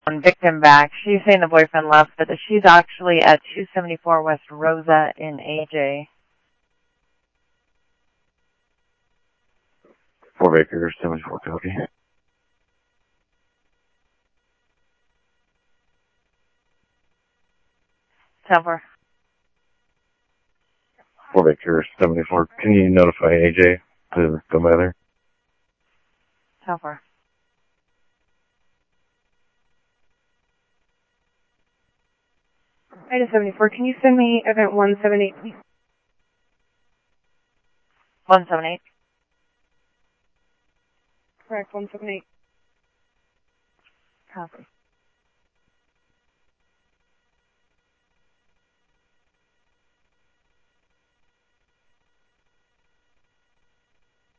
victim back. She's saying the boyfriend left, but she's actually at 274 West Rosa in AJ. Fort Baker, 74 copy. Silver. Fort Baker, 74. Can you notify AJ to come by there? Silver. Item 74, can you send me event 178, please? 178. Correct, 178. Copy.